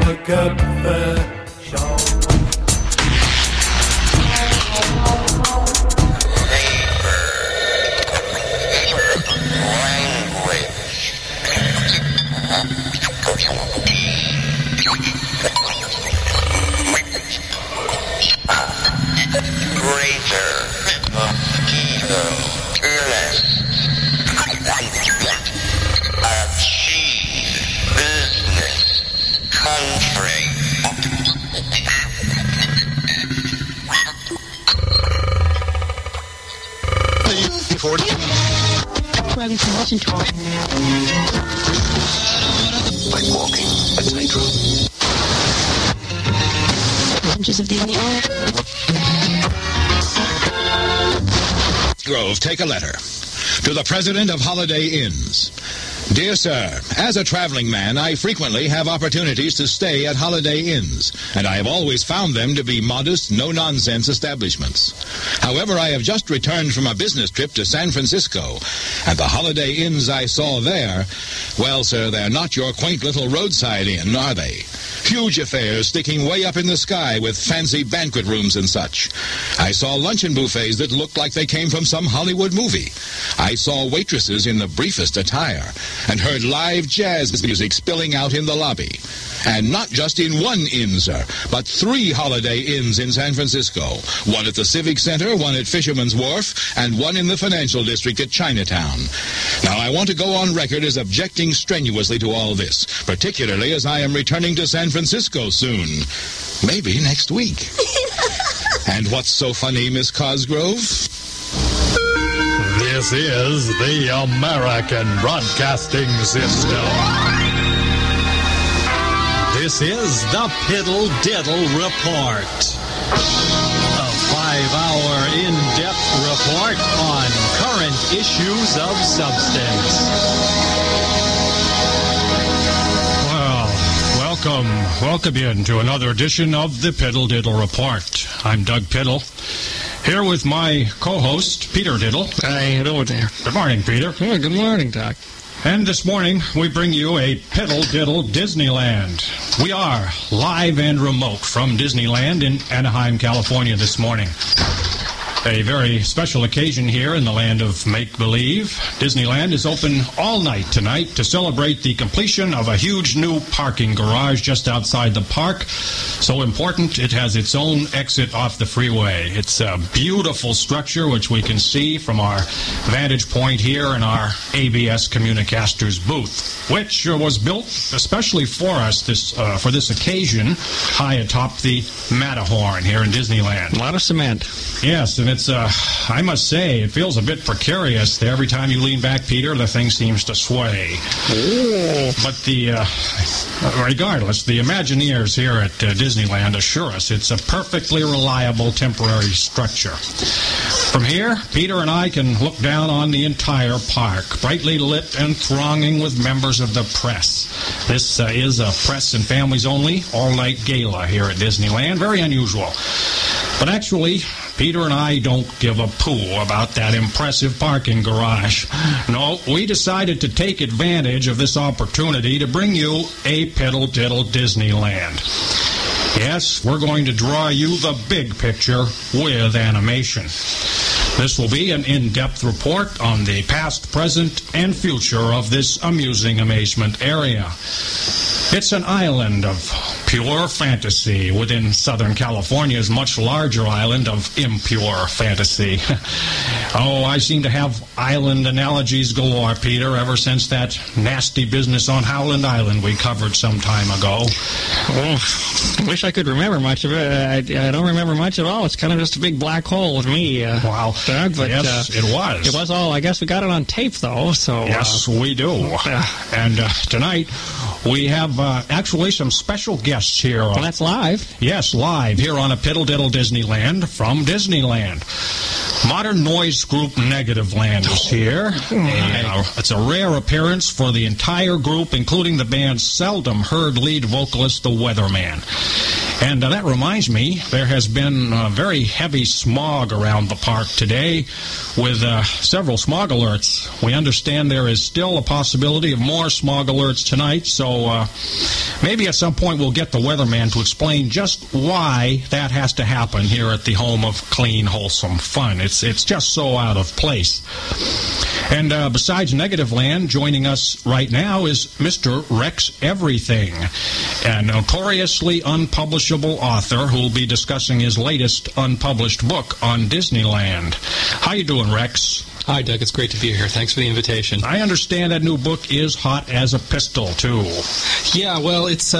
köpfe Like walking a tightrope. Of the Grove, take a letter. To the President of Holiday Inns. Dear Sir, as a traveling man, I frequently have opportunities to stay at Holiday Inns, and I have always found them to be modest, no-nonsense establishments. However, I have just returned from a business trip to San Francisco, and the Holiday Inns I saw there, well, sir, they're not your quaint little roadside inn, are they? Huge affairs sticking way up in the sky with fancy banquet rooms and such. I saw luncheon buffets that looked like they came from some Hollywood movie. I saw waitresses in the briefest attire, and heard live jazz music spilling out in the lobby. And not just in one inn, sir, but 3 Holiday Inns in San Francisco. One at the Civic Center, one at Fisherman's Wharf, and one in the Financial District at Chinatown. Now, I want to go on record as objecting strenuously to all this, particularly as I am returning to San Francisco soon. Maybe next week. And what's so funny, Miss Cosgrove? This is the American Broadcasting System. This is the Piddle Diddle Report. A 5-hour in-depth report on current issues of substance. Well, welcome in to another edition of the Piddle Diddle Report. I'm Doug Piddle. Here with my co-host, Peter Diddle. Hi, hello there. Good morning, Peter. Oh, good morning, Doc. And this morning, we bring you a Piddle Diddle Disneyland. We are live and remote from Disneyland in Anaheim, California this morning. A very special occasion here in the land of make-believe. Disneyland is open all night tonight to celebrate the completion of a huge new parking garage just outside the park. So important, it has its own exit off the freeway. It's a beautiful structure, which we can see from our vantage point here in our ABS Communicasters booth, which was built especially for us for this occasion, high atop the Matterhorn here in Disneyland. A lot of cement. Yes, and it's, I must say, it feels a bit precarious there. Every time you lean back, Peter, the thing seems to sway. Ooh. But regardless, the Imagineers here at Disneyland assure us it's a perfectly reliable temporary structure. From here, Peter and I can look down on the entire park, brightly lit and thronging with members of the press. This is a press and families only all-night gala here at Disneyland. Very unusual. But actually, Peter and I don't give a poo about that impressive parking garage. No, we decided to take advantage of this opportunity to bring you a Piddle Diddle Disneyland. Yes, we're going to draw you the big picture with animation. This will be an in-depth report on the past, present, and future of this amusing amazement area. It's an island of pure fantasy within Southern California's much larger island of impure fantasy. Oh, I seem to have island analogies galore, Peter, ever since that nasty business on Howland Island we covered some time ago. Oh, I wish I could remember much of it. I don't remember much at all. It's kind of just a big black hole with me. Wow. Doug, but, yes, it was. It was all. I guess we got it on tape, though. So yes, we do. And tonight we have actually some special guests here. Well, that's live. Yes, live here on a Piddle Diddle Disneyland from Disneyland. Modern noise group Negative Land is here. It's a rare appearance for the entire group, including the band's seldom heard lead vocalist, the Weatherman. And that reminds me, there has been very heavy smog around the park today with several smog alerts. We understand there is still a possibility of more smog alerts tonight, so maybe at some point we'll get the weatherman to explain just why that has to happen here at the home of clean, wholesome fun. It's just so out of place. And besides Negative Land, joining us right now is Mr. Rex Everything, a notoriously unpublishable author who will be discussing his latest unpublished book on Disneyland. How you doing, Rex? Hi, Doug. It's great to be here. Thanks for the invitation. I understand that new book is hot as a pistol, too. Yeah, well, it's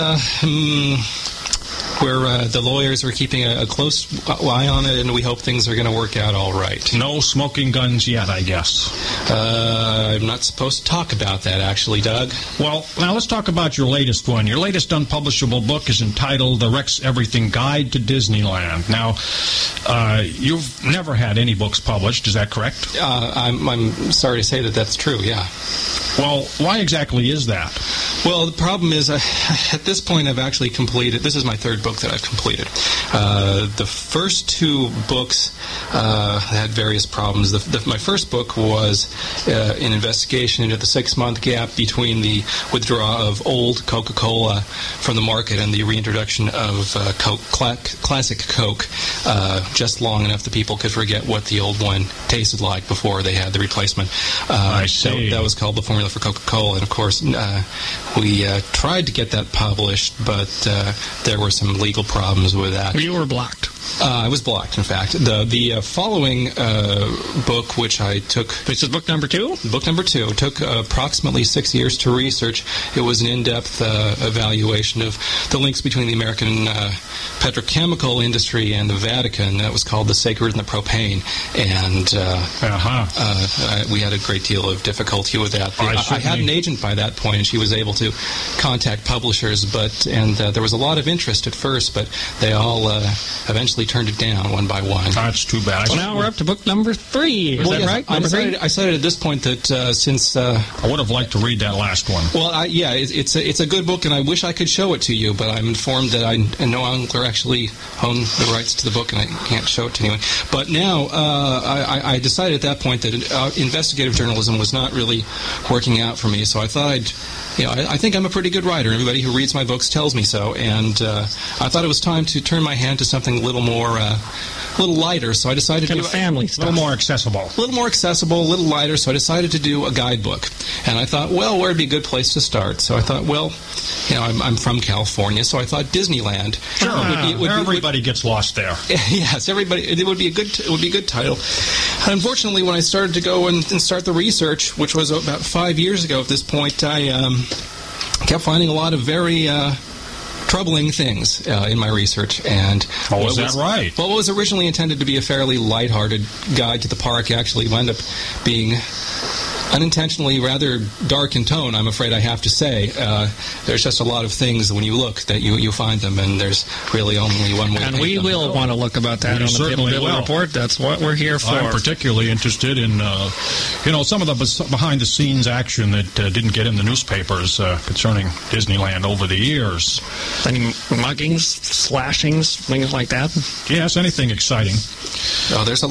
where the lawyers are keeping a close eye on it, and we hope things are going to work out all right. No smoking guns yet, I guess. I'm not supposed to talk about that, actually, Doug. Well, now let's talk about your latest one. Your latest unpublishable book is entitled The Rex Everything Guide to Disneyland. Now, you've never had any books published, is that correct? I'm sorry to say that that's true, yeah. Well, why exactly is that? Well, the problem is, at this point, I've actually completed, this is my third book that I've completed. The first two books had various problems. My first book was an investigation into the 6-month gap between the withdrawal of old Coca-Cola from the market and the reintroduction of classic Coke, just long enough that people could forget what the old one tasted like before they had the replacement. I see. That was called The Formula for Coca-Cola, and of course, we tried to get that published, but there were some legal problems with that. You were blocked. I was blocked, in fact. The following book, which I took... This is book number 2? Book number 2. Took approximately 6 years to research. It was an in-depth evaluation of the links between the American petrochemical industry and the Vatican. That was called The Sacred and the Propane. And we had a great deal of difficulty with that. I had an agent by that point, and she was able to contact publishers, and there was a lot of interest at first, but they all eventually turned it down one by one. That's too bad. Well, now we're up to book number 3. Is that right? I decided at this point that since... I would have liked to read that last one. Well, it's a good book, and I wish I could show it to you, but I'm informed that I no longer actually own the rights to the book, and I can't show it to anyone. But now, I decided at that point that investigative journalism was not really working out for me, so I thought I think I'm a pretty good writer. Everybody who reads my books tells me so, and I thought it was time to turn my hand to something a little more, a little lighter. So I decided to do family stuff, a little more accessible, a little lighter. So I decided to do a guidebook, and I thought, well, where'd be a good place to start? So I thought, well, I'm from California, so I thought Disneyland. Sure, everybody gets lost there. Yes, everybody. It would be a good title. Unfortunately, when I started to go and start the research, which was about 5 years ago at this point, I kept finding a lot of very troubling things in my research. And is that right? Well, what was originally intended to be a fairly lighthearted guide to the park actually wound up being unintentionally rather dark in tone, I'm afraid I have to say. There's just a lot of things when you look that you find them, and there's really only one way. And we will want to look about that on the Pip Bill Report. That's what we're here for. I'm particularly interested in, some of the behind-the-scenes action that didn't get in the newspapers concerning Disneyland over the years. Any muggings, slashings, things like that? Yes, anything exciting. Oh, there's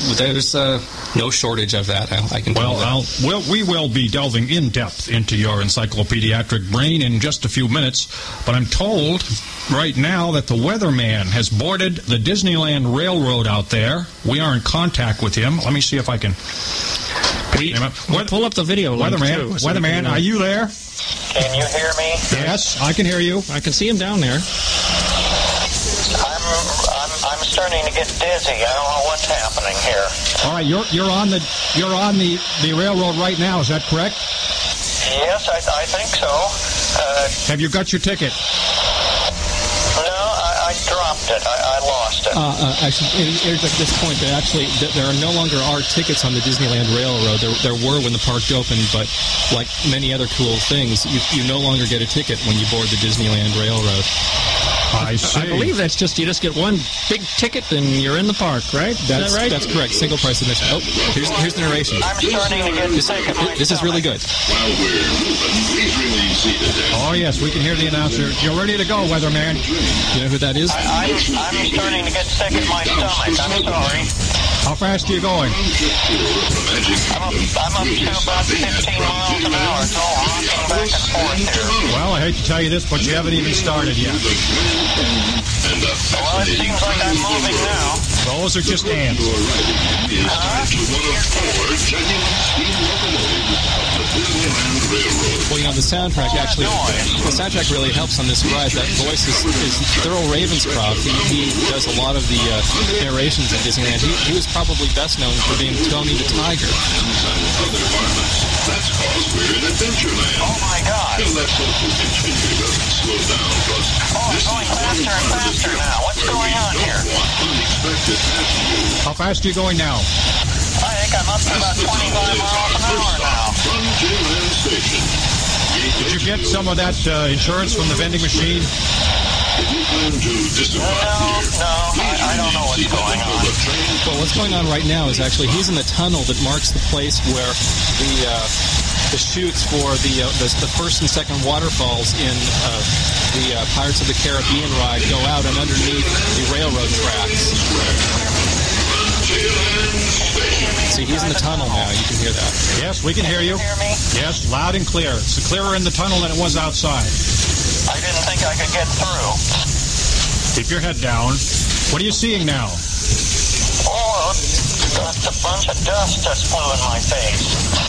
no shortage of that. I can tell you that. We will be delving in depth into your encyclopedic brain in just a few minutes, but I'm told right now that the weatherman has boarded the Disneyland Railroad out there. We are in contact with him. Let me see if I can... pull up the video. Weatherman, are you there? Can you hear me? Yes, I can hear you. I can see him down there. I'm starting to get dizzy. I don't know what's happening here. All right, you're on the railroad right now. Is that correct? Yes, I think so. Have you got your ticket? No, I dropped it. I lost it. Actually, at this point, there are no longer tickets on the Disneyland Railroad. There were when the park opened, but like many other cool things, you no longer get a ticket when you board the Disneyland Railroad. I see. I believe that's just, you just get one big ticket and you're in the park, right? Is that right? That's correct. Single price admission. Oh, here's the narration. I'm starting to get sick of my This is really good. While we're moving, please remain seated. Oh, yes, we can hear the announcer. You're ready to go, weatherman. You know who that is? I'm starting to get sick at my stomach. I'm sorry. How fast are you going? I'm up to about 15 miles an hour. It's all rocking back and forth here. Well, I hate to tell you this, but you haven't even started yet. Well, it seems like I'm moving now. Those are just ants. Well, you know, the soundtrack really helps on this ride. That voice is Thurl Ravenscroft. He does a lot of the narrations at Disneyland. He was probably best known for being Tony the Tiger. That's cause we're in Adventureland. Oh my God. Let's hope we continue to slow down, because Oh, it's going faster and faster now. What's going on here? unexpected passengers. How fast are you going now? I think I'm up to about 25 miles an hour now. Frontierland Station. Did you get some of that insurance from the vending machine? If you plan to disembark here, I don't know what's going on. Well, what's going on right now is actually he's in the tunnel that marks the place where the chutes for the first and second waterfalls in the Pirates of the Caribbean ride go out and underneath the railroad tracks. See, he's in the tunnel now. You can hear that. Yes, we can hear you. Hear me? Yes, loud and clear. It's clearer in the tunnel than it was outside. I didn't think I could get through. Keep your head down. What are you seeing now? Oh, that's a bunch of dust that flew in my face.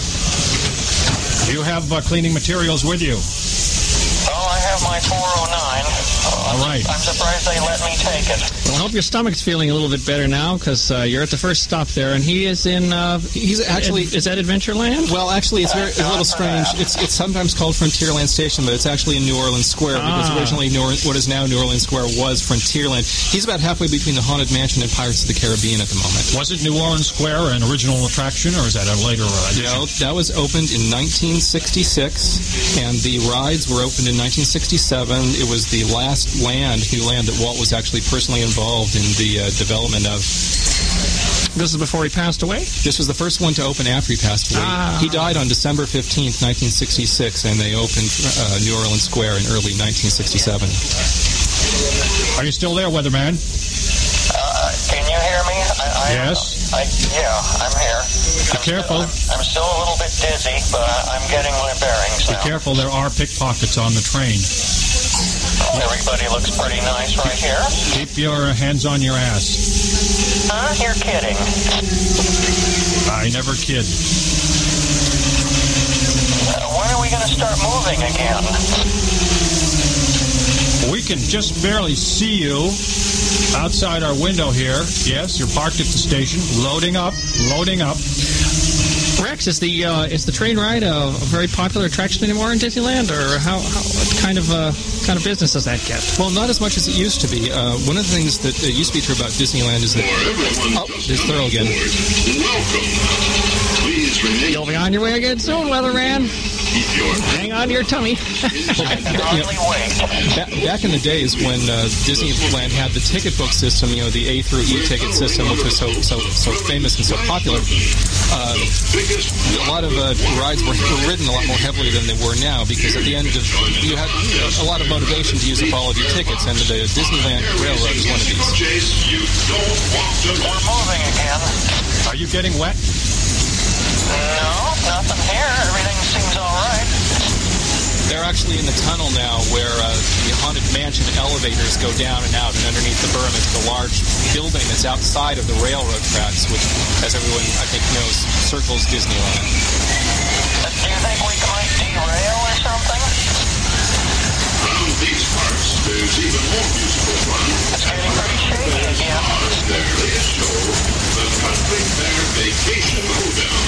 Do you have cleaning materials with you? Oh, I have my 409. All right. I'm surprised they let me take it. Well, I hope your stomach's feeling a little bit better now, because you're at the first stop there, and he is in... He's actually... Is that Adventureland? Well, actually, it's a little strange. It's sometimes called Frontierland Station, but it's actually in New Orleans Square, because originally what is now New Orleans Square was Frontierland. He's about halfway between the Haunted Mansion and Pirates of the Caribbean at the moment. Was it New Orleans Square an original attraction, or is that a later addition? No, that was opened in 1966, and the rides were opened in 1967. It was the last new land that Walt was actually personally involved in the development of. This is before he passed away? This was the first one to open after he passed away. He died on December 15th, 1966, and they opened New Orleans Square in early 1967. Are you still there, weatherman? Can you hear me? Yes. Yeah, I'm here. Be careful. I'm still a little bit dizzy, but I'm getting my bearings Be now. careful, there are pickpockets on the train. Everybody looks pretty nice right here. Keep your hands on your ass. Huh? You're kidding. I never kid. When are we going to start moving again? We can just barely see you outside our window here. Yes, you're parked at the station. Loading up. Rex, is the train ride a very popular attraction anymore in Disneyland, or what kind of business does that get? Well, not as much as it used to be. One of the things that used to be true about Disneyland is that... Oh, there's Thurl again. welcome. Please remain. You'll be on your way again soon, weatherman. Hang on to your tummy. I can hardly wait. Back in the days when Disneyland had the ticket book system, you know, the A through E ticket system, which was so famous and so popular, a lot of rides were ridden a lot more heavily than they were now, because at the end of you had a lot of motivation to use up all of your tickets, and the Disneyland Railroad is one of these. We're moving again. Are you getting wet? No, nothing here. Everything seems all right. They're actually in the tunnel now where the Haunted Mansion elevators go down and out, and underneath the berm is the large building that's outside of the railroad tracks, which, as everyone, I think, knows, circles Disneyland. Do you think we might derail or something? Around these parts, there's even more musical fun. It's getting pretty shaky again. Their latest show, the Country Fair Vacation Hoedown.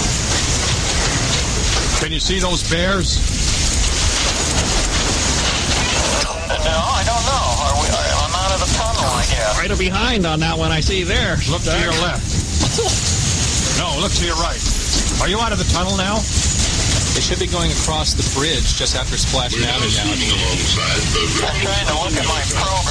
Can you see those bears? No, I don't know. I'm out of the tunnel, I guess. Right behind on that one I see there. Look to your left. No, look to your right. Are you out of the tunnel now? They should be going across the bridge just after Splash Mountain now. Alongside the I'm trying to look at my program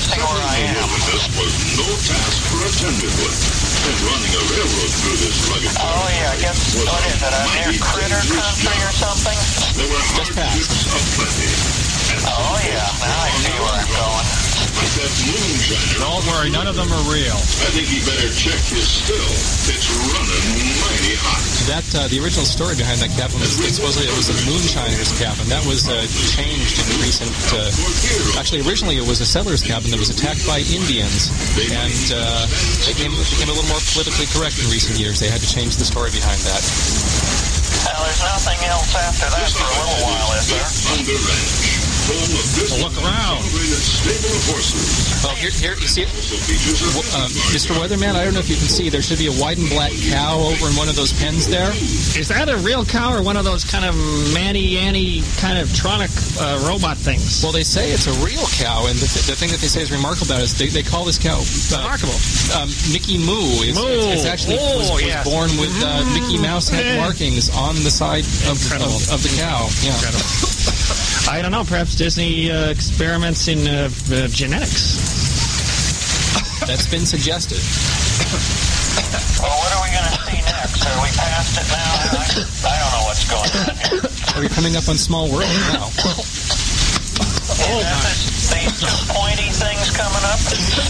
see where I am. This was no task for a tenderfoot. And running a railroad through this rugged Oh, yeah, I guess, what is it, near Critter Country or something? There were hardships aplenty. Oh, yeah, now I see where I'm going. But that moonshiner, Don't worry, none of them are real. I think he better check his still. It's running mighty hot. That the original story behind that cabin was supposedly it was a moonshiner's cabin. That was changed in recent. Actually, originally it was a settler's cabin that was attacked by Indians, and it became a little more politically correct in recent years. They had to change the story behind that. Now, there's nothing else after that for a little while, is there? Thunder Ranch. Home of this Well, look around. celebrated stable of horses. Well, here you see it. Also features a Mr. Weatherman, I don't know if you can see, there should be a white and black cow over in one of those pens there. Is that a real cow or one of those kind of Manny-Annie kind of tronic robot things? Well, they say it's a real cow, and the thing that they say is remarkable about it is they call this cow Remarkable. Mickey Moo. It's actually was yes. born with Mickey Mouse head markings on the side of the cow. Yeah. I don't know. Perhaps Disney experiments in genetics. That's been suggested. Well, what are we going to see next? Are we past it now? I don't know what's going on here. We're coming up on Small World now. These two pointy things coming up?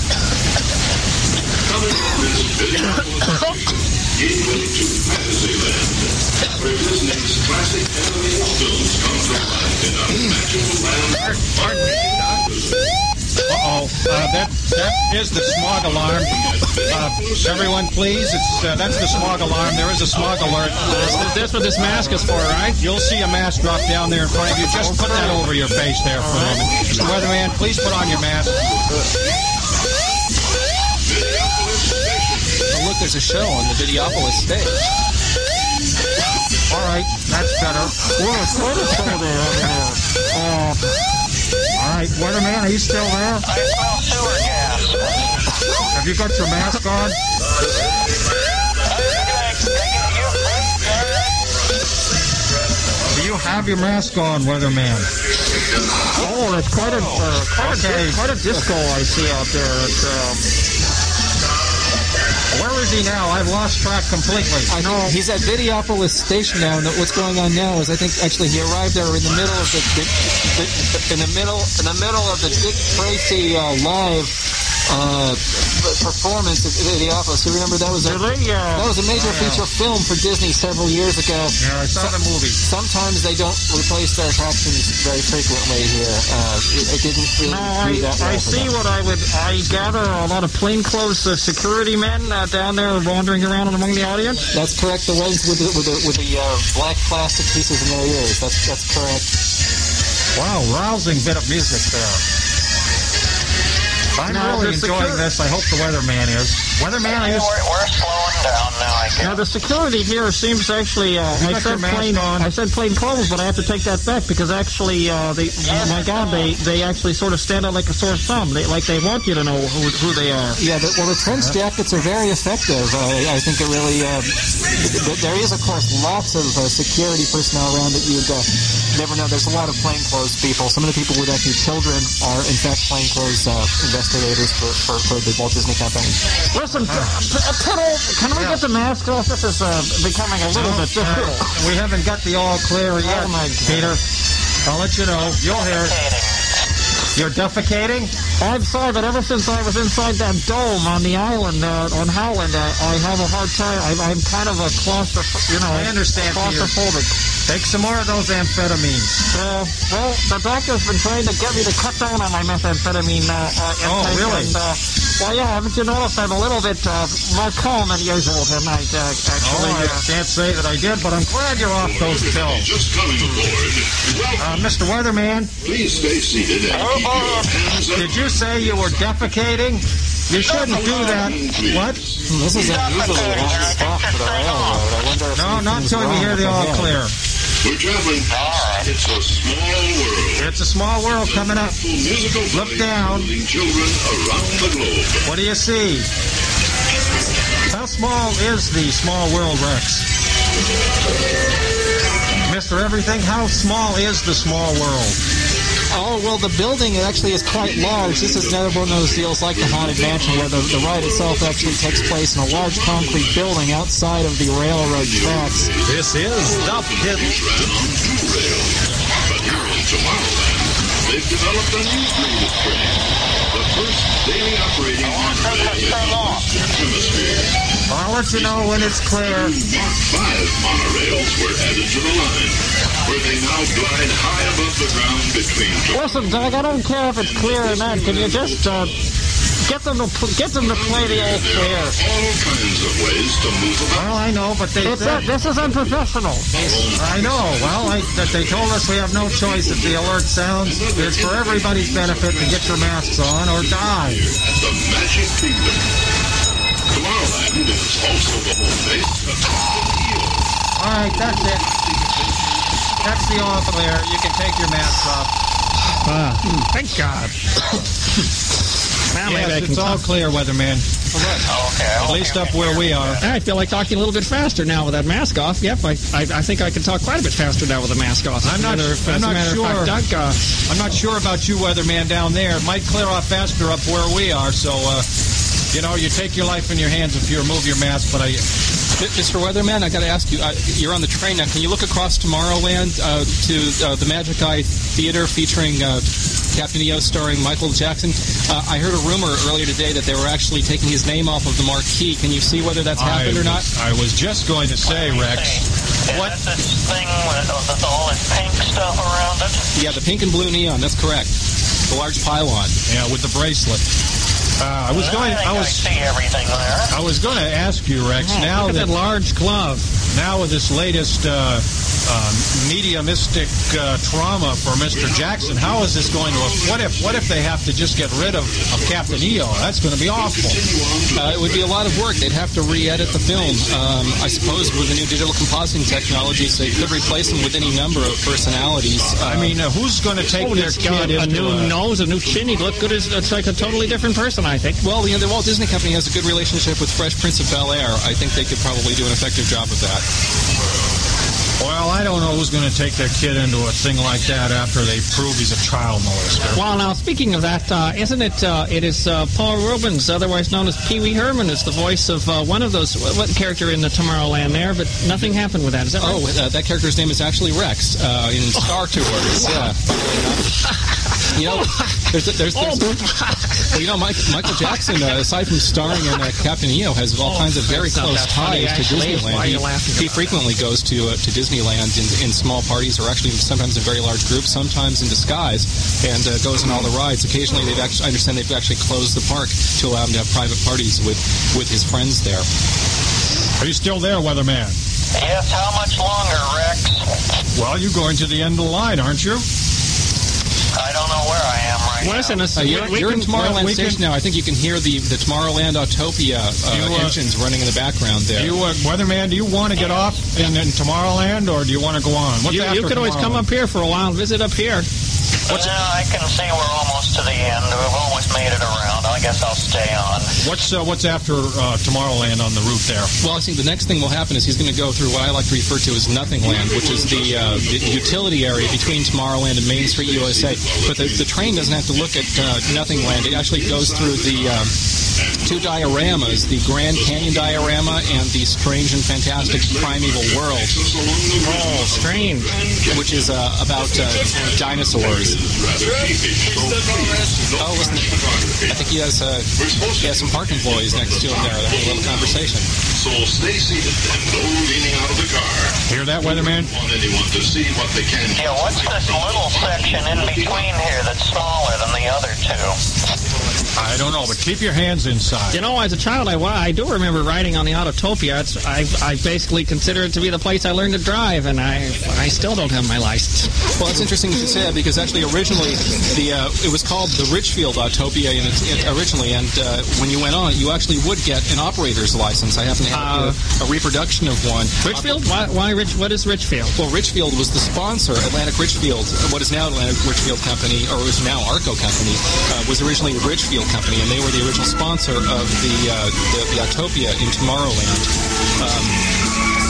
coming up this video gateway to Fantasyland, where Disney's classic animated films come to life in a magical land. Uh-oh. That is the smog alarm. Everyone, please. That's the smog alarm. There is a smog alert. That's what this mask is for, right? You'll see a mask drop down there in front of you. Just put that over your face there for a moment. Mr. Weatherman, please put on your mask. Oh, look, there's a show on the Videopolis stage. All right, that's better. All right, Weatherman, are you still there? I smell sewer gas. Have you got your mask on? Do you have your mask on, Weatherman? Oh, that's quite a disco I see out there. Where is he now? I've lost track completely. I know he's at Videopolis Station now, and what's going on now is I think actually he arrived there in the middle of the middle of the Dick Tracy live performance at Videopolis. You remember that was a major feature film for Disney several years ago. Yeah, I saw the movie. Sometimes they don't replace their attractions very frequently here. It didn't really do that well. I see what I gather a lot of plainclothes security men down there wandering around among the audience. That's correct. The ones with the black plastic pieces in their ears. That's correct. Wow, rousing bit of music there. I'm really enjoying this. I hope the Weatherman is. Weatherman, are you... We're slowing down now, I guess. Now, the security here seems actually... I said plain clothes, but I have to take that back because actually, they actually sort of stand out like a sore thumb. They want you to know who they are. Yeah, the trench jackets are very effective. I think it really... there is, of course, lots of security personnel around that you'd never know. There's a lot of plainclothes people. Some of the people with actually children are, in fact, plainclothes investigators for the Walt Disney Company. Listen, Tittle, can we get the mask off? This is becoming a little bit difficult. We haven't got the all clear yet, Peter. I'll let you know. You'll hear it. You're defecating? I'm sorry, but ever since I was inside that dome on the island, on Howland, I have a hard time. I'm kind of a claustrophobic. I understand, claustrophobic. Take some more of those amphetamines. Well, the doctor's been trying to get me to cut down on my methamphetamine intake. Oh, really? And, haven't you noticed I'm a little bit more calm than usual tonight, actually. I can't say that I did, but I'm glad you're off those pills. Just coming aboard. Mr. Weatherman. Please stay seated and keep your hands up. Did you say you were defecating? You shouldn't do that. What? This is unusually long stop for the railroad. I wonder if No, not until we hear the all clear. We're traveling past It's a Small World. It's a small world coming up. Musical Look down. Children around the globe. What do you see? How small is the small world, Rex? Mr. Everything, how small is the small world? Oh, well, the building actually is quite large. This is another one of those deals like the Haunted Mansion where the ride itself actually takes place in a large concrete building outside of the railroad tracks. This is the pit. Ran on 2 rails. But here in Tomorrowland, they've developed a new breed of train. The first daily operating monorail in the Western Hemisphere. I'll let you know when it's clear. 5 monorails were added to the line, where they now glide high above the ground between... Listen, Doug, I don't care if it's clear or not. Can you just get them to play the old clear? All kinds of ways to move about. Well, I know, but this is unprofessional. I know. Well, they told us we have no choice if the alert sounds. It's for everybody's benefit to get your masks on or die. The Magic Kingdom. Tomorrowland is also the home base of Captain EO. All right, that's it. That's the all clear. You can take your masks off. Thank God. Now Yes, it's all clear, Weatherman. Okay. At least up where we are. I feel like talking a little bit faster now with that mask off. Yep, I think I can talk quite a bit faster now with the mask off. I'm not sure. Doug, I'm not sure about you, Weatherman, down there. It might clear off faster up where we are. So, you take your life in your hands if you remove your mask. But Mr. Weatherman, I got to ask you. You're on the train now. Can you look across Tomorrowland to the Magic Eye Theater featuring Captain EO starring Michael Jackson? I heard a rumor earlier today that they were actually taking his name off of the marquee. Can you see whether that's happened or not? I was just going to say, Rex. Is that this thing with all this pink stuff around it? Yeah, the pink and blue neon. That's correct. The large pylon. Yeah, with the bracelet. I see everything there. I was going to ask you, Rex. Now look at that large glove. Now with this latest mediumistic trauma for Mr. Jackson, how is this going to? What if they have to just get rid of Captain EO? That's going to be awful. It would be a lot of work. They'd have to re-edit the film. I suppose with the new digital compositing technologies, they could replace him with any number of personalities. Who's going to take their kid into a new nose, a new chin? He'd look good. It's like a totally different person, I think. Well, the Walt Disney Company has a good relationship with Fresh Prince of Bel-Air. I think they could probably do an effective job of that. Well, I don't know who's going to take their kid into a thing like that after they prove he's a child molester. Well, now, speaking of that, isn't it, it is Paul Rubens, otherwise known as Pee Wee Herman, is the voice of one of those, what character in the Tomorrowland there, but nothing happened with that. Is that right? Oh, that character's name is actually Rex in Star Tours. Yeah. Michael Jackson, aside from starring in Captain EO, has all kinds of very close ties to Disneyland. He frequently goes to Disneyland in small parties, or actually sometimes in very large groups, sometimes in disguise, and goes on all the rides. Occasionally, I understand they've actually closed the park to allow him to have private parties with his friends there. Are you still there, Weatherman? Yes, how much longer, Rex? Well, you're going to the end of the line, aren't you? I don't know where I am right now. Listen, you're in Tomorrowland Station now. I think you can hear the Tomorrowland Autopia engines running in the background there. Weatherman, do you want to get off in Tomorrowland, or do you want to go on? You could always come up here for a while and visit up here. I can see we're almost to the end. We've almost made it around. I guess I'll stay on. What's after Tomorrowland on the route there? Well, I think the next thing will happen is he's going to go through what I like to refer to as Nothingland, which is the utility area between Tomorrowland and Main Street USA. But the train doesn't have to look at Nothingland. It actually goes through the two dioramas, the Grand Canyon diorama and the Strange and Fantastic Primeval World. Oh, strange. Which is about dinosaurs. Oh, listen. I think he has some park employees next to him there. They're having a little conversation. So stay seated and no leaning out of the car. Hear that, Weatherman? Want anyone to see what they can do. Yeah, what's this little section in between here that's smaller than the other two? I don't know, but keep your hands inside. You know, as a child, I do remember riding on the Autotopia. I basically consider it to be the place I learned to drive, and I still don't have my license. Well, it's interesting you say that, because actually originally it was called the Richfield Autopia originally, and when you went on, you actually would get an operator's license. I happen to have a reproduction of one. Richfield? Why what is Richfield? Well, Richfield was the sponsor. Atlantic Richfield, what is now Atlantic Richfield Company, or is now Arco Company, was originally the Richfield Company, and they were the original sponsor of the Autopia in Tomorrowland.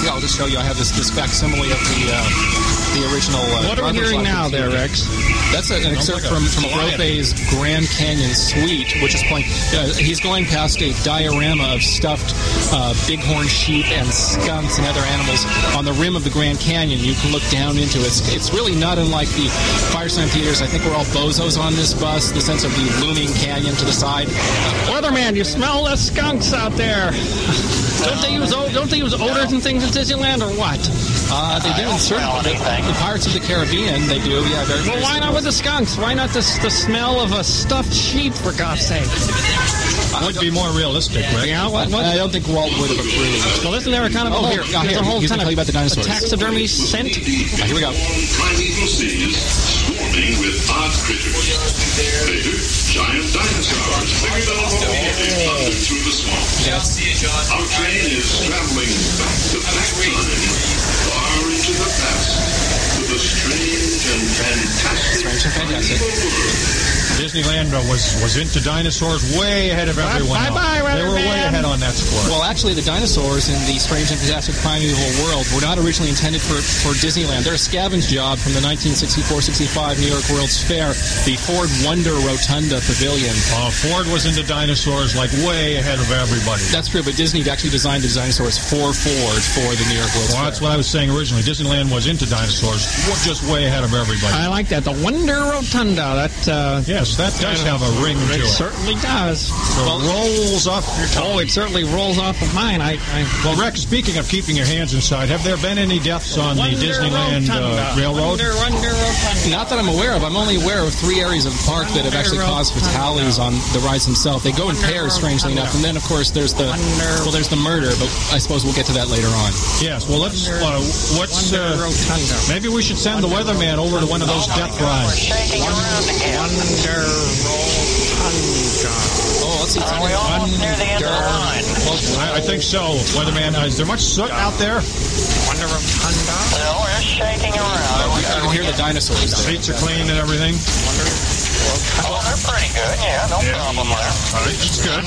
I'll just show you. I have this facsimile of the original. What are we hearing now there, Rex? That's an excerpt from Rothe's Grand Canyon Suite, which is playing. He's going past a diorama of stuffed bighorn sheep and skunks and other animals on the rim of the Grand Canyon. You can look down into it. It's really not unlike the Firesign Theaters. I think we're all bozos on this bus. The sense of the looming canyon to the side. Weatherman, you smell the skunks out there. Don't they use odors and things at Disneyland, or what? They do in certain the Pirates of the Caribbean. They do, yeah. Very, well, why not with the skunks? Why not the smell of a stuffed sheep, for God's sake? Would be more realistic, right? Yeah, what? I don't think Walt would have approved. Well, isn't there a kind of here. He's going to tell you about the dinosaurs. Taxidermy scent? Here we go. Primeval seas swarming with odd critters. Later, giant dinosaurs bigger than a locomotive thundered through the swamp. Yes. Our train is traveling back to back time, far into the past, to the strange and fantastic world. Disneyland was into dinosaurs way ahead of everyone else. They were way ahead on that score. Well, actually, the dinosaurs in the Strange and Fantastic Primeval World were not originally intended for Disneyland. They're a scavenge job from the 1964-65 New York World's Fair, the Ford Wonder Rotunda Pavilion. Ford was into dinosaurs like way ahead of everybody. That's true, but Disney actually designed the dinosaurs for Ford for the New York World's Fair. That's what I was saying originally. Disneyland was into dinosaurs just way ahead of everybody. I like that. The Wonder Rotunda. Yes, that does have a ring to it. It certainly does. It rolls off your tongue. Oh, it certainly rolls off of mine. Well, Rex, speaking of keeping your hands inside, have there been any deaths on the Disneyland Railroad? Not that I'm aware of. I'm only aware of 3 areas of the park that have actually caused fatalities on the rides themselves. They go in pairs, strangely enough, and then, of course, there's the murder, but I suppose we'll get to that later on. Yes, well, maybe we should send the weatherman over to one of those death rides. Oh, let's see. Are we almost near the end of the line? Well, I think so, weatherman. Is there much soot out there? No, we're shaking around. You can hear the dinosaurs. The seats are clean and everything. Oh, they're pretty good. Yeah, no problem there. All right, that's good.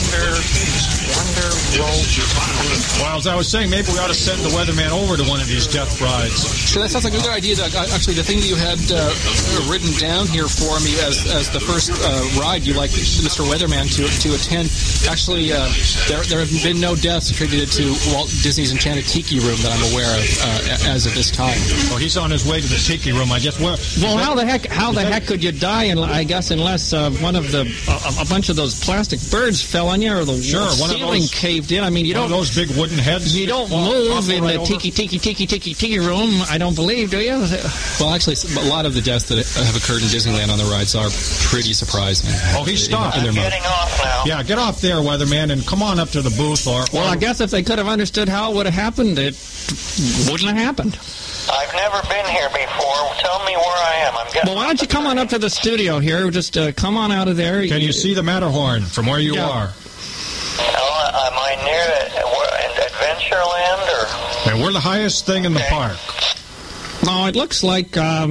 Well, as I was saying, maybe we ought to send the weatherman over to one of these death rides. Sure, that sounds like a good idea, Doug. Actually, the thing that you had written down here for me as the first ride you like Mr. Weatherman to attend, actually, there have been no deaths attributed to Walt Disney's Enchanted Tiki Room that I'm aware of as of this time. Well, he's on his way to the Tiki Room, I guess. Well, how the heck could you die? I guess unless one of a bunch of those plastic birds fell on you, or the ceiling caved in. I mean, you don't. Those big wooden heads. You don't move in the tiki room. I don't believe, do you? Well, actually, a lot of the deaths that have occurred in Disneyland on the rides are pretty surprising. Oh, he stopped. I'm getting off now. Yeah, get off there, weatherman, and come on up to the booth. Well, I guess if they could have understood how it would have happened, it wouldn't have happened. I've never been here before. Tell me where I am. Well, why don't you come on up to the studio here? Just come on out of there. Can you see the Matterhorn from where you are? Am I near Adventureland or? And we're the highest thing in the park. No, it looks like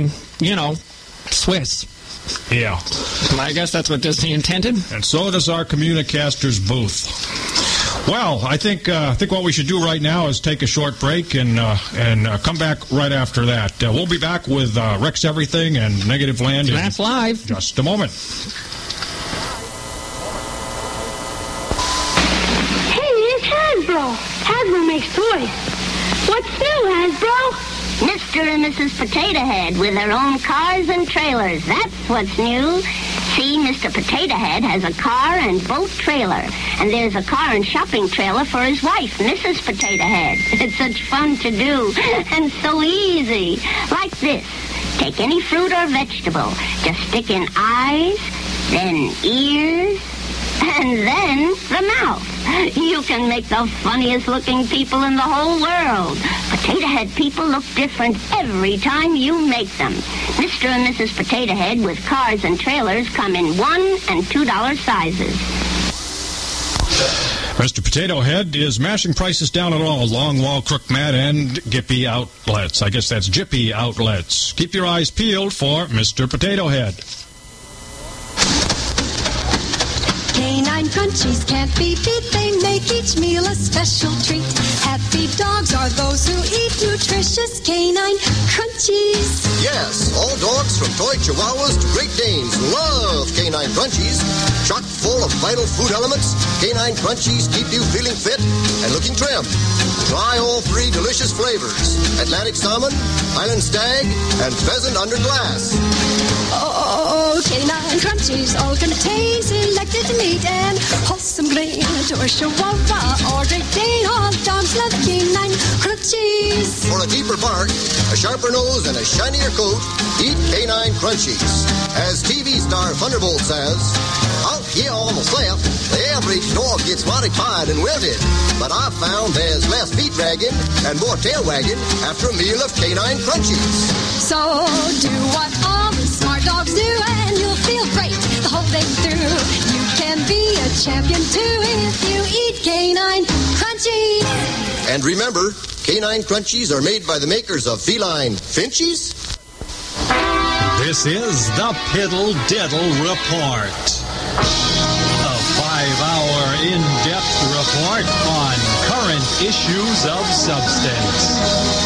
Swiss. Yeah. I guess that's what Disney intended. And so does our Communicaster's booth. Well, I think what we should do right now is take a short break and come back right after that. We'll be back with Rex Everything and Negative Land. That's live. Just a moment. Hey, it's Hasbro. Hasbro makes toys. What's new, Hasbro? Mr. and Mrs. Potato Head with their own cars and trailers. That's what's new. See, Mr. Potato Head has a car and boat trailer. And there's a car and shopping trailer for his wife, Mrs. Potato Head. It's such fun to do and so easy. Like this. Take any fruit or vegetable. Just stick in eyes, then ears, and then the mouth. You can make the funniest looking people in the whole world. Potato Head people look different every time you make them. Mr. and Mrs. Potato Head with cars and trailers come in $1 and $2 sizes. Mr. Potato Head is mashing prices down at all Long Wall, Crook Mat, and Gippy outlets. I guess that's Jippy outlets. Keep your eyes peeled for Mr. Potato Head. Canine Crunchies can't be beat. They make each meal a special treat. Happy dogs are those who eat nutritious Canine Crunchies. Yes, all dogs from toy Chihuahuas to Great Danes love Canine Crunchies. Chock full of vital food elements, Canine Crunchies keep you feeling fit and looking trim. Try all three delicious flavors: Atlantic Salmon, Island Stag, and Pheasant Under Glass. Oh, Canine Crunchies all contain selected meat and wholesome grain. To a Chihuahua or Great Dane, all dogs love Canine Crunchies. For a deeper bark, a sharper nose, and a shinier coat, eat Canine Crunchies. As TV star Thunderbolt says, out here on the slab, the average dog gets modified and wilted. But I found there's less feet dragging and more tail wagging after a meal of Canine Crunchies. So do what all the smart dogs do and you'll feel great the whole day through. You can be a champion too if you eat Canine Crunchies. And remember, Canine Crunchies are made by the makers of feline Finchies. This is the Piddle Diddle Report. A 5-hour in-depth report on current issues of substance.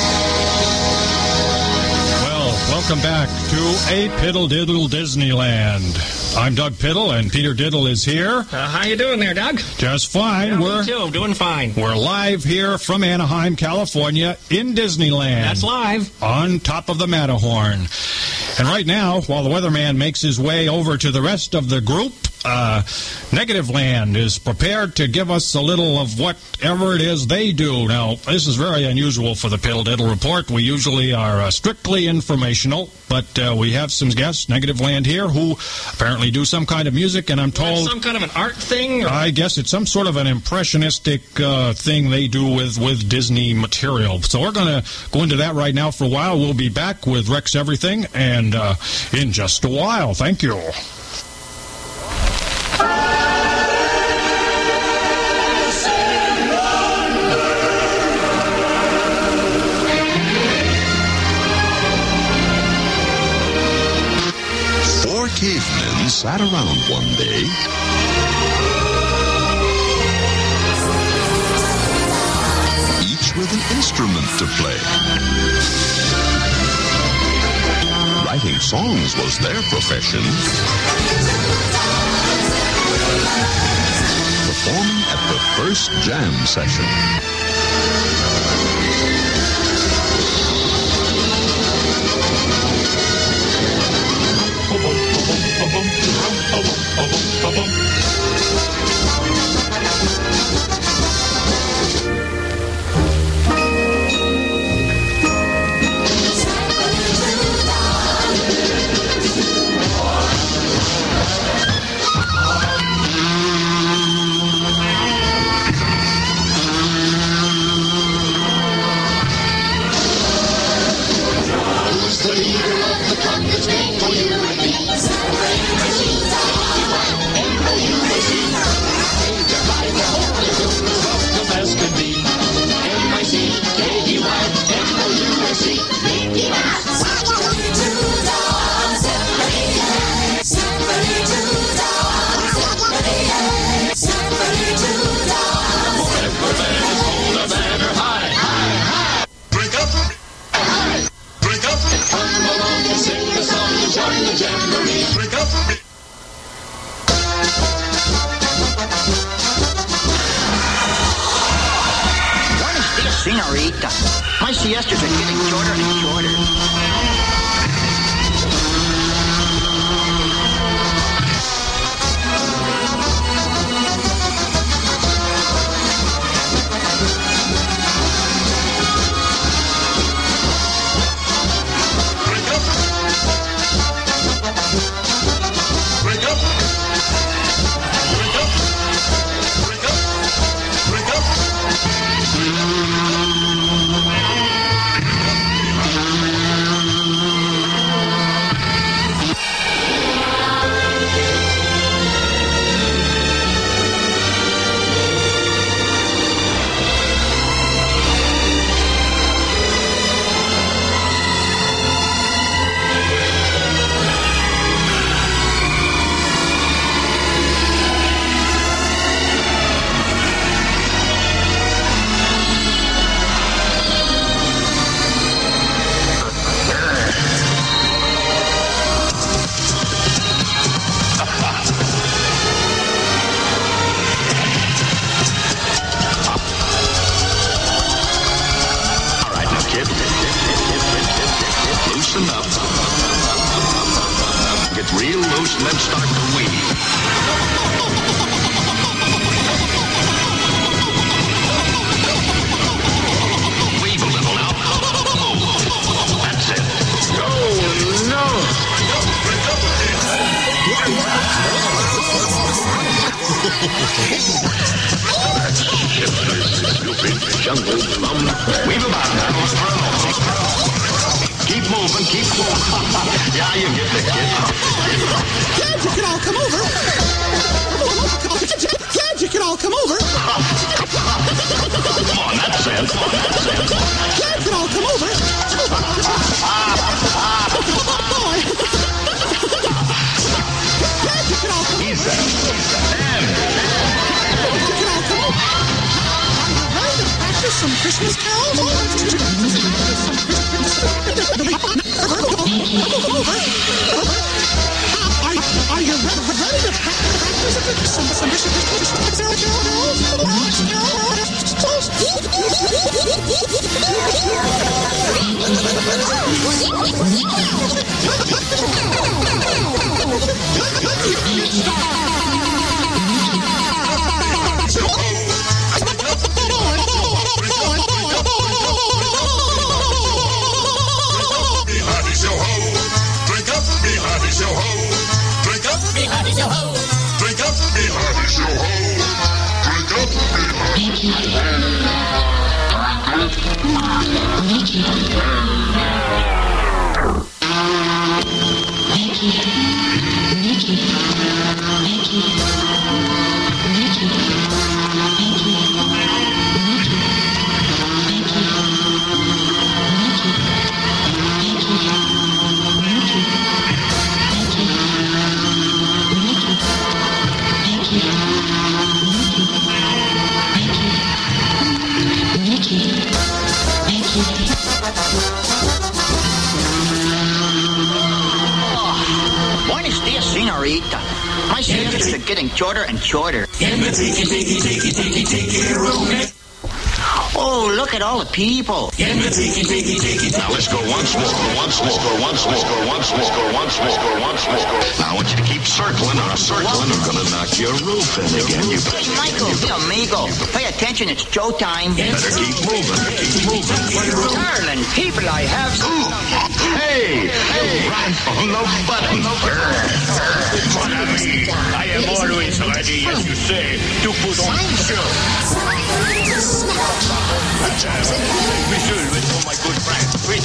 Well, welcome back to A Piddle Diddle Disneyland. I'm Doug Piddle, and Peter Diddle is here. How you doing there, Doug? Just fine. Yeah, me too. Doing fine. We're live here from Anaheim, California, in Disneyland. That's live. On top of the Matterhorn. And right now, while the weatherman makes his way over to the rest of the group, Negative Land is prepared to give us a little of whatever it is they do. Now, this is very unusual for the Piddle Diddle Report. We usually are strictly informational, but we have some guests, Negative Land here, who apparently do some kind of music, and I'm told... Some kind of an art thing? Or? I guess it's some sort of an impressionistic thing they do with Disney material. So we're going to go into that right now for a while. We'll be back with Rex Everything, and in just a while. Thank you. Four cavemen sat around one day. Each with an instrument to play. Writing songs was their profession. Performing at the first jam session. Senorita, my siestas are getting shorter and shorter. Jungle plum. Weave about that. Keep moving, keep moving. Yeah, you get the kid. Kids, you can all come over. Kids, you can all come over. Come on, that's it. Come on, that's it. Kids, you can all come over. Boy. Kids, you can all come over. Easy. You can all come over. Are you ready to practice some Christmas carols? Are you ready to practice some Christmas Buenos dias, senorita. My siestas are getting shorter and shorter. In the tiki room. Oh, look at all the people. In the tiki. Now let's go once more. Now I want you to keep circling. I'm gonna knock your roof in again. You Hey, Michael, the amigo. Pay attention, it's showtime. better keep moving. Darling people, I have Hey, right on the button. Mon ami, I am always ready, as you say, to put on a show. Monsieur, with my good friend. Wait.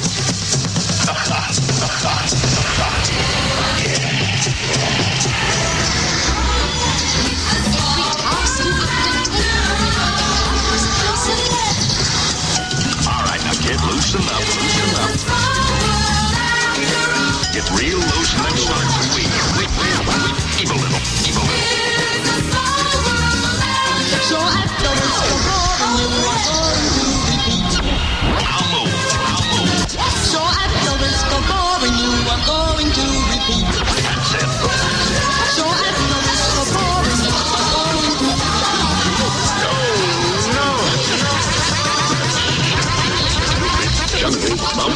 All right, now kid, loosen up. Get real loose and then start to weave. Heave a little. So after this, I'll move. So after this, you are going to repeat. That's it. So after this, you are going to Jungle plum.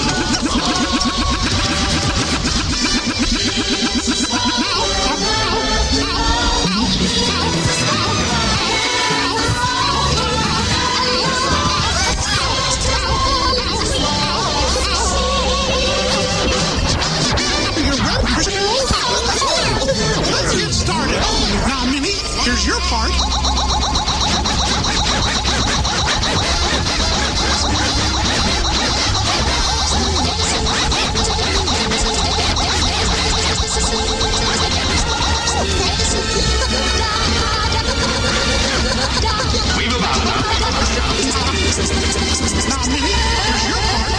Let's get started. Now, Minnie, here's your part. Weave about. Now, Minnie, here's your part.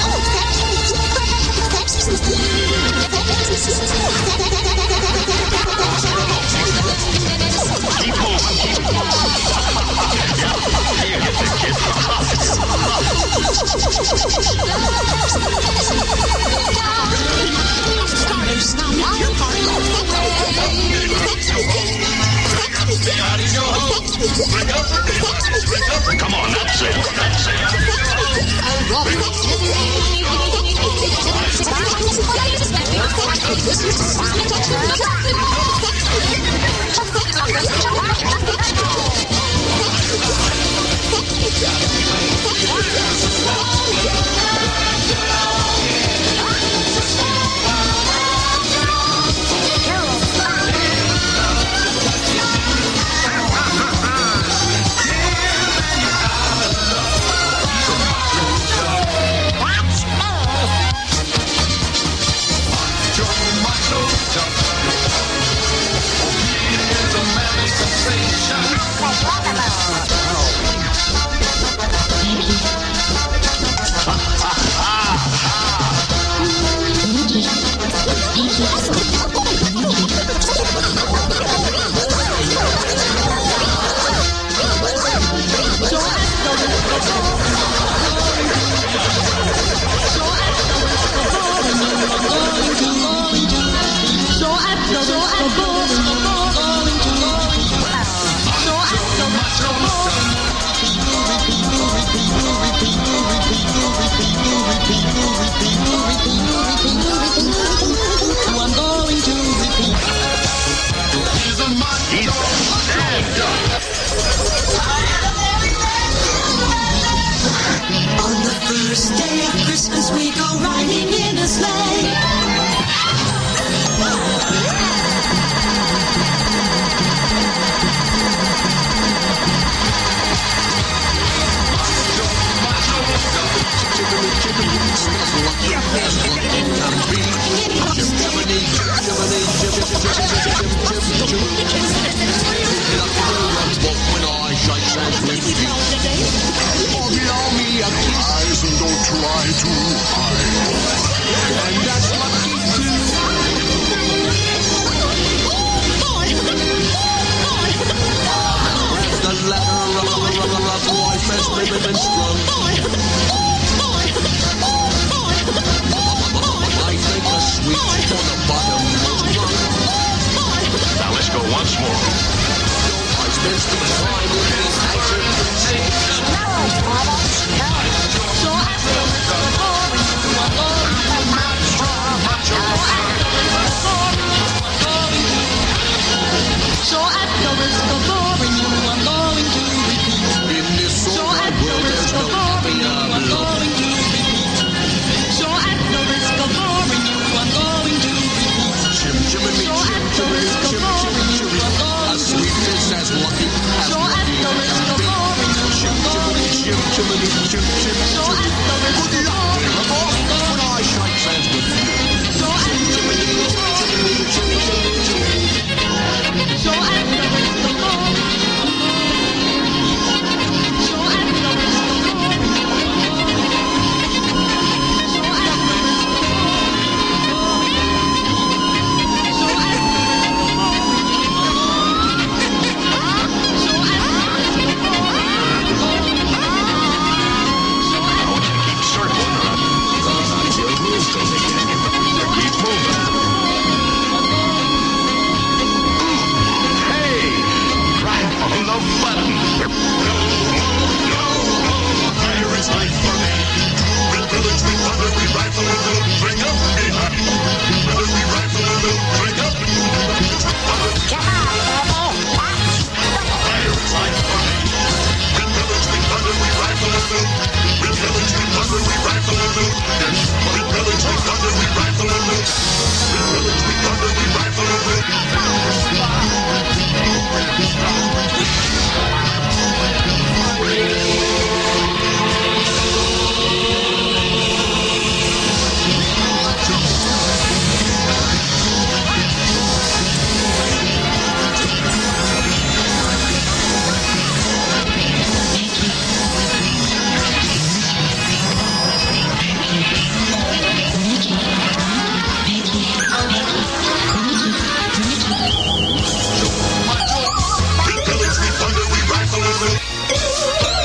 Keep moving. Yeah, here, get the kid. Come on, that's it. and strong. I think a sweet for the bottommost rung. Now let's go once more. I spend some time with these actions. So at the risk of boring you, I'm going to repeat. In this So at the risk of boring you, I'm going to repeat. So at the risk of boring you, I'm going to repeat. Chim chimney, So at the risk of boring you, I'm going a sweet fish as lucky as So at the risk of boring you, I'm going to chim chimney, chim chim. So at the risk of boring you, I'm going When I shake hands with you. So at the risk of boring you, So at the risk of boring So at the risk of boring I want you to keep circling around. Keep moving. Hey! Right on the button. Fire is life for me. With bullets, we thunder, we rifle, and we'll bring up behind. Whether we rifle and we'll bring up. Fire is life for me. With bullets, we thunder, we rifle, and we'll. With bullets, we thunder, we rifle, and we'll. With bullets, we thunder, we rifle, and we'll. With bullets, we thunder, we rifle, and we'll. With bullets, we thunder, we rifle, and we'll.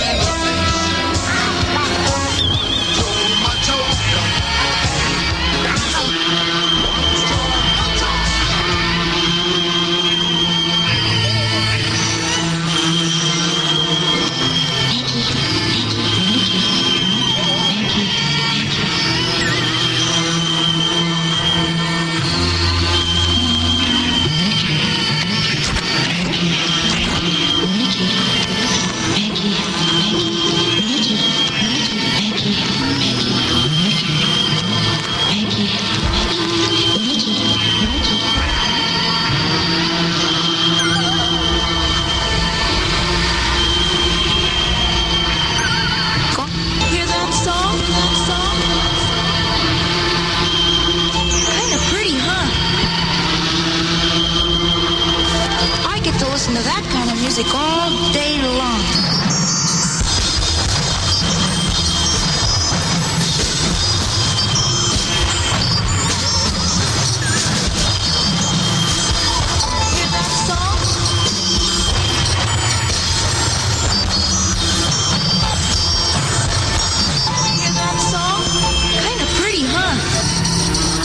Hear that song? Kinda pretty, huh? I get to listen to that kind of music all day long. Hear that song? Hear that song? Kinda pretty, huh?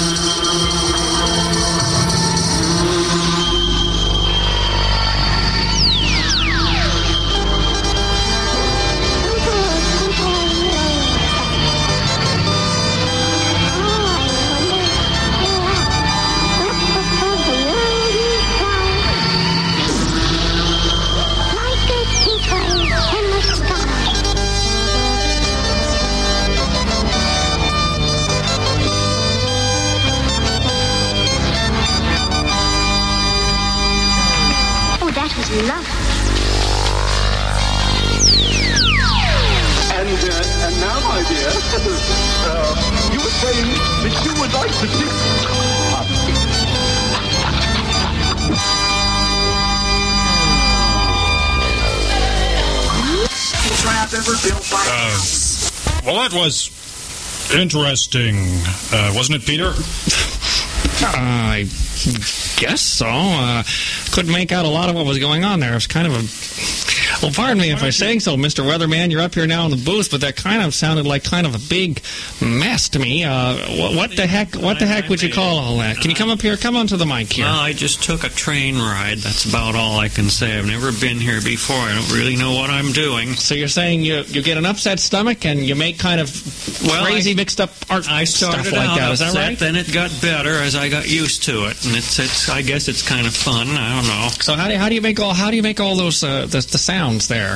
Oh, that was lovely. And now, my dear, you were saying that you would like to see. Trap ever built by Well, that was interesting, wasn't it, Peter? I guess so. Couldn't make out a lot of what was going on there. It was kind of Well, pardon me if I'm saying so, Mr. Weatherman. You're up here now in the booth, but that kind of sounded like kind of a big mess to me. What the heck would you call all that? Can you come up here? Come onto the mic here. Well, I just took a train ride. That's about all I can say. I've never been here before. I don't really know what I'm doing. So you're saying you get an upset stomach and you make kind of crazy mixed up art I started stuff like out that. Is that upset, right? then it got better as I got used to it, and it's I guess it's kind of fun. I don't know. So how do you make all those the sounds there?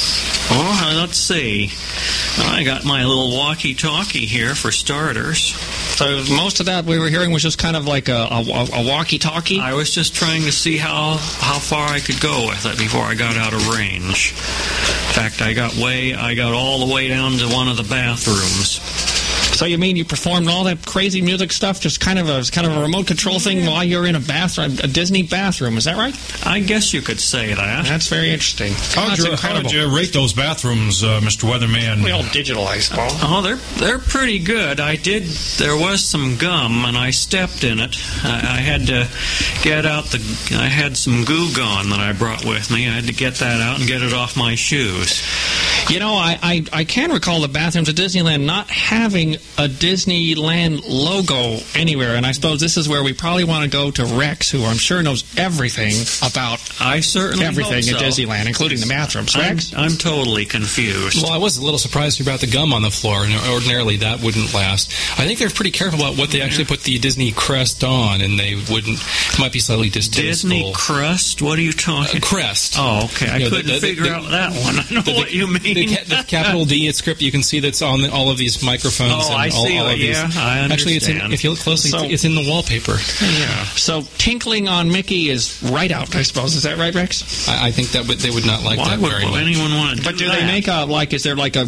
Oh, let's see. I got my little walkie-talkie here for starters. So most of that we were hearing was just kind of like a walkie-talkie? I was just trying to see how far I could go with it before I got out of range. In fact, I got all the way down to one of the bathrooms. So you mean you performed all that crazy music stuff, just kind of a remote control thing while you're in a bathroom, a Disney bathroom? Is that right? I guess you could say that. That's very interesting. How did you rate those bathrooms, Mr. Weatherman? We all digital, I suppose. Oh, they're pretty good. There was some gum, and I stepped in it. I had to get out I had some Goo Gone that I brought with me. I had to get that out and get it off my shoes. You know, I can recall the bathrooms at Disneyland not having a Disneyland logo anywhere, and I suppose this is where we probably want to go to Rex, who I'm sure knows everything about everything at Disneyland, including the bathrooms. Rex? I'm totally confused. Well, I was a little surprised about the gum on the floor. Ordinarily, that wouldn't last. I think they're pretty careful about what they actually put the Disney crest on, and they wouldn't. It might be slightly distasteful. Disney crest? What are you talking? Crest. Oh, okay. I couldn't figure out that one. I know what you mean. The capital D script you can see that's on all of these microphones. Oh, I see. All of these. Yeah, I understand. Actually, if you look closely, it's in the wallpaper. Yeah. So tinkling on Mickey is right out, I suppose. Is that right, Rex? I think that they would not like that very much. Why would anyone want to do that? But do they make is there like a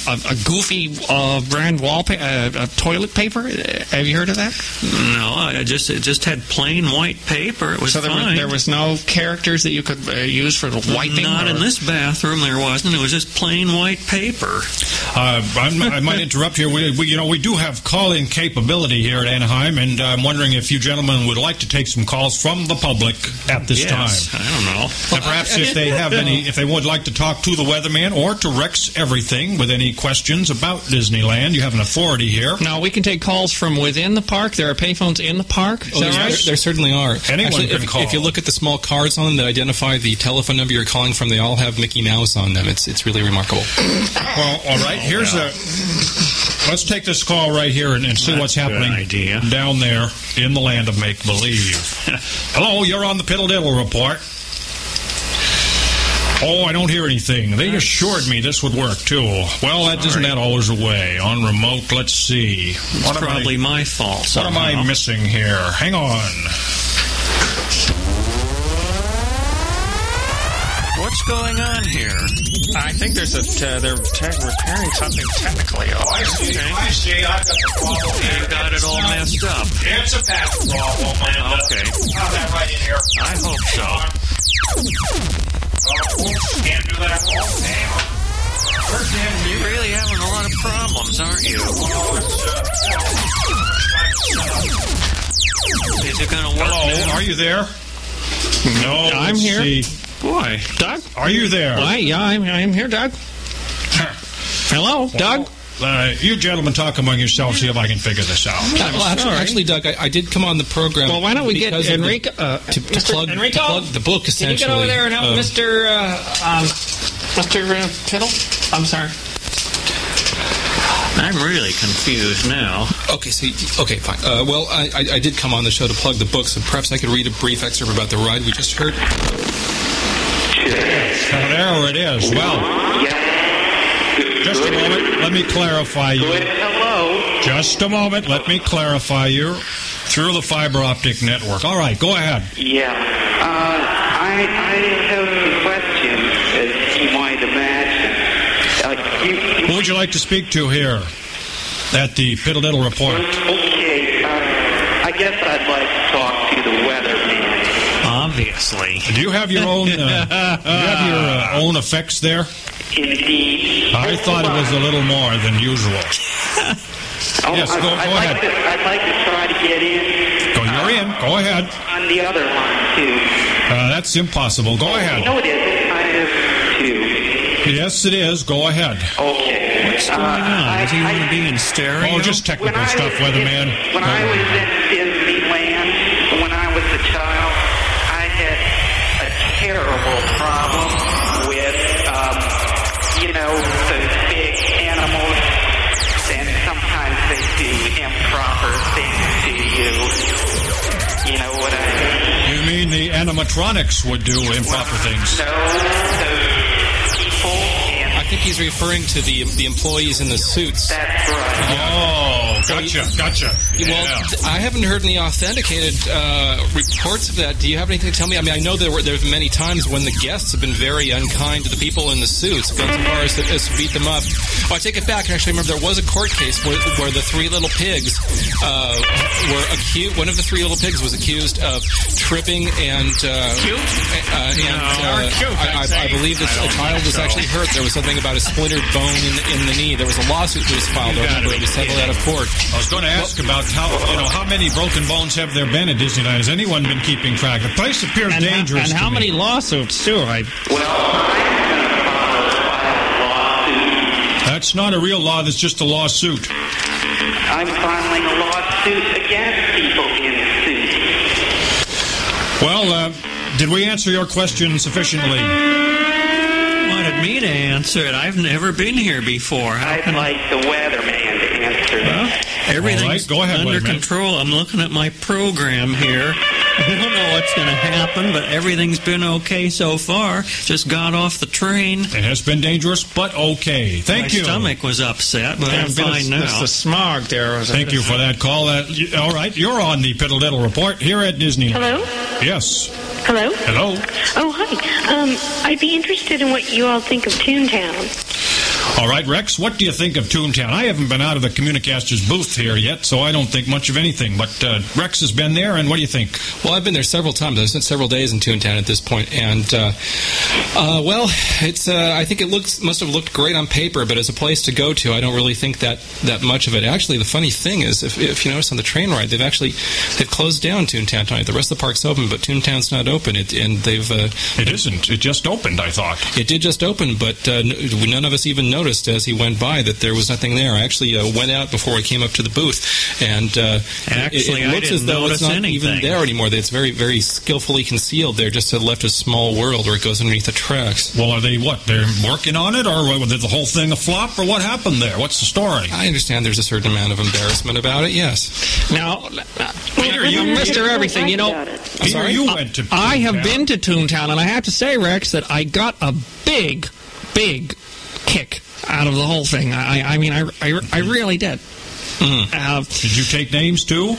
goofy brand wallpaper, toilet paper? Have you heard of that? No, it just had plain white paper. It was fine. There was no characters that you could use for the wiping? Not in this bathroom, there wasn't. It was just plain white paper. I might interrupt here. We do have call-in capability here at Anaheim, and I'm wondering if you gentlemen would like to take some calls from the public at this time. I don't know. And perhaps if they would like to talk to the weatherman or to Rex Everything with any questions about Disneyland, you have an authority here. Now, we can take calls from within the park. There are payphones in the park. Is that right? There certainly are. Anyone can call. If you look at the small cards on them that identify the telephone number you're calling from, they all have Mickey Mouse on them. It's really remarkable. Well, all right. Let's take this call right here and see what's happening down there in the land of make-believe. Hello, you're on the Piddle Diddle Report. Oh, I don't hear anything. They assured me this would work, too. Well, isn't that always the way? On remote, let's see. It's probably my fault. What am I missing here? Hang on. What's going on here? I think they're repairing something technically. Oh, I see. I've got the problem. You got it all messed up. It's a bad problem. Okay. Have that right in here. I hope so. Can't do that all day. You're really having a lot of problems, aren't you? Is it going to work? Hello, are you there? No, I'm here. See. Boy, Doug? Are you there? I'm here, Doug. Hello, Doug? You gentlemen talk among yourselves, see if I can figure this out. Actually, Doug, I did come on the program. Well, why don't we get Enrico to plug the book, essentially. Can you get over there and help Mr. Piddle? I'm sorry. I'm really confused now. Okay, fine. Well, I did come on the show to plug the book, so perhaps I could read a brief excerpt about the ride we just heard. There it is. Well, just a moment. Let me clarify you. Hello. Just a moment. Let me clarify you through the fiber optic network. All right, go ahead. Yeah. I have some questions, as you might imagine. Who would you like to speak to here at the Piddle Diddle Report? Okay. I guess I'd like to talk to the weatherman. Obviously. Do you have your own? Own effects there? Indeed. I thought it was a little more than usual. Yes, go ahead. I'd like to try to get in. You're in. Go ahead. On the other line too. That's impossible. Go ahead. No, it isn't. I have two. Yes, it is. Go ahead. Okay. What's going on? Does he want to be in stereo? Oh, just technical stuff, weatherman. When I was in Disneyland, when I was a child, I had a terrible problem with, the big animals, and sometimes they do improper things to you. You know what I mean? You mean the animatronics would do improper things? No, those people and... I think he's referring to the employees in the suits. That's right. Oh, gotcha. Well, I haven't heard any authenticated reports of that. Do you have anything to tell me? I mean, I know there's many times when the guests have been very unkind to the people in the suits, gone so far as to beat them up. Oh, I take it back. Actually, I remember there was a court case where the three little pigs were accused. One of the three little pigs was accused of tripping and I believe that a child was actually hurt. There was something about a splintered bone in the knee. There was a lawsuit that was filed. I remember it was settled out of court. I was going to ask about how many broken bones have there been at Disneyland? Has anyone been keeping track? The place appears dangerous. And how many lawsuits too? That's not a real law. That's just a lawsuit. I'm filing a lawsuit against people in suits. Well, did we answer your question sufficiently? Wanted me to answer it. I've never been here before. I'd like the weatherman to answer that. Everything's Go ahead, under weatherman. control. I'm looking at my program here. I don't know what's going to happen, but everything's been okay so far. Just got off the train. It has been dangerous, but okay. Thank you. My stomach was upset, but I'm fine now. It's the smog there. Thank you for that call. All right, you're on the Piddle Diddle Report here at Disneyland. Hello? Yes. Hello? Hello. Oh, hi. I'd be interested in what you all think of Toontown. All right, Rex, what do you think of Toontown? I haven't been out of the Communicaster's booth here yet, so I don't think much of anything. But Rex has been there, and what do you think? Well, I've been there several times. I've spent several days in Toontown at this point, and it's. I think it must have looked great on paper, but as a place to go to, I don't really think that much of it. Actually, the funny thing is, if you notice on the train ride, they've closed down Toontown tonight. The rest of the park's open, but Toontown's not open. It isn't. It just opened, I thought. It did just open, but none of us even noticed as he went by that there was nothing there. I actually went out before I came up to the booth, and it looks as though it's not even there anymore. It's very, very skillfully concealed there, just left a small world where it goes underneath the tracks. Well, are they what? They're working on it, or was the whole thing a flop, or what happened there? What's the story? I understand there's a certain amount of embarrassment about it, yes. Now, Peter, you Mr. Everything, you know... Peter, you went to Toontown. I have been to Toontown, and I have to say, Rex, that I got a big, big kick out of the whole thing. I mean, I really did. Did you take names, too?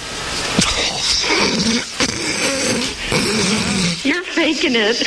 You're faking it.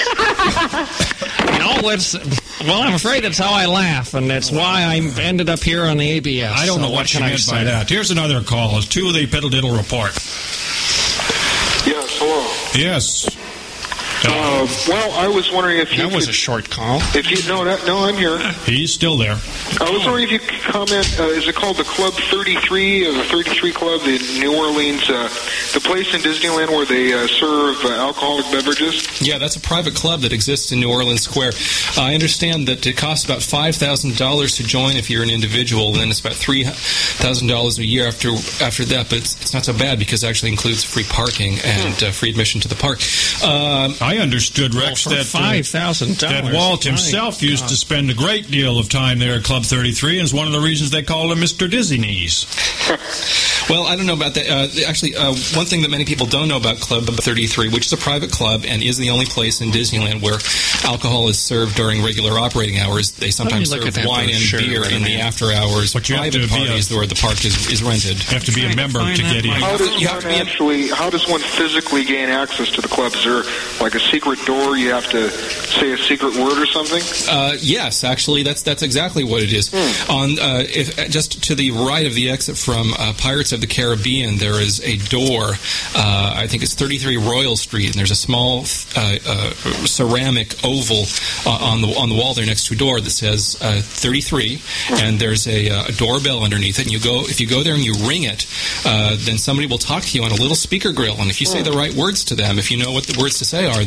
Well, I'm afraid that's how I laugh, and that's why I ended up here on the ABS. I don't know what you meant by that. Here's another call. It's to the Piddle Diddle Report. Yes, hello. Yes. Well, I was wondering if you That was a short call. No, I'm here. He's still there. I was wondering if you could comment, is it called the Club 33, the 33 Club in New Orleans, the place in Disneyland where they serve alcoholic beverages? Yeah, that's a private club that exists in New Orleans Square. I understand that it costs about $5,000 to join if you're an individual, and then it's about $3,000 a year after that, but it's not so bad because it actually includes free parking and free admission to the park. I understood, Rex, that $5,000. That Walt himself used to spend a great deal of time there at Club 33, and is one of the reasons they call him Mr. Dizzy Knees. Well, I don't know about that. Actually, one thing that many people don't know about Club 33, which is a private club and is the only place in Disneyland where alcohol is served during regular operating hours. They sometimes serve wine and beer in the after hours. But you private have to parties where the park is rented. You have to be a member to get in. How does one physically gain access to the club? Is there like a secret door? You have to say a secret word or something? Yes, actually, that's exactly what it is. Just to the right of the exit from Pirates of the Caribbean, there is a door. I think it's 33 Royal Street, and there's a small ceramic oval on the wall there next to a door that says 33, and there's a doorbell underneath it. And if you go there and you ring it, then somebody will talk to you on a little speaker grill, and if you say the right words to them, if you know what the words to say are, they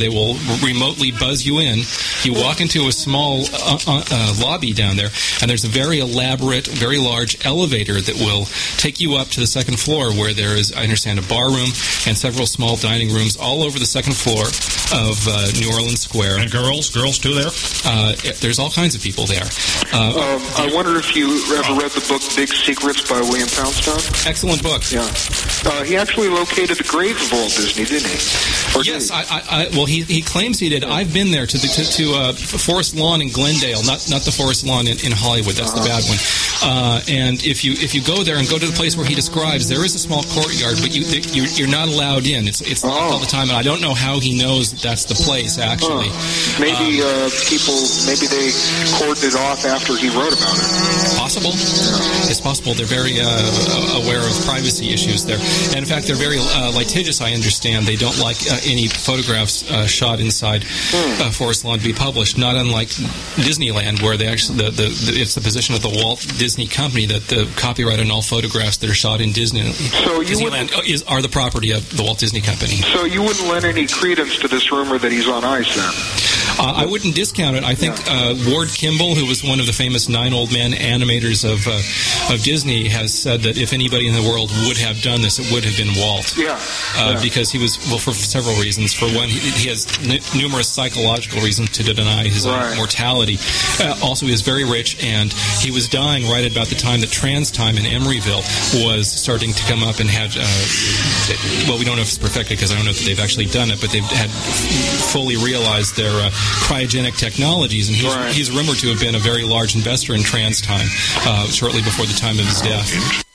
will remotely buzz you in. You walk into a small lobby down there, and there's a very elaborate, very large elevator that will take you up to the second floor, where there is, I understand, a bar room and several small dining rooms all over the second floor of New Orleans Square. And girls too there? There's all kinds of people there. I wonder if you ever read the book Big Secrets by William Poundstone? Excellent book. Yeah. He actually located the grave of Walt Disney, didn't he? Yes, well, he claims he did. I've been there to Forest Lawn in Glendale, not the Forest Lawn in Hollywood. That's the bad one. And if you go there and go to the place where he describes, there is a small courtyard, but you're not allowed in. It's locked all the time, and I don't know how he knows that's the place actually. Maybe maybe they cordoned it off after he wrote about it. Possible. It's possible. They're very aware of privacy issues there, and in fact, they're very litigious. I understand they don't like any photographs shot inside Forest Lawn to be published. Not unlike Disneyland, where they actually it's the position of the Walt Disney Company that the copyright on all photographs that are shot in Disneyland are the property of the Walt Disney Company. So you wouldn't lend any credence to this rumor that he's on ice, then? I wouldn't discount it. I think Ward Kimball, who was one of the famous 9 Old Men animators of Disney, has said that if anybody in the world would have done this, it would have been Walt. Because he was, for several reasons. For one, he has numerous psychological reasons to deny his own mortality. Also, he was very rich, and he was dying right about the time that Trans Time in Emeryville was starting to come up and had, well, we don't know if it's perfected because I don't know if they've actually done it, but they've had fully realized their cryogenic technologies, and he's rumored to have been a very large investor in Trans Time shortly before the time of his death.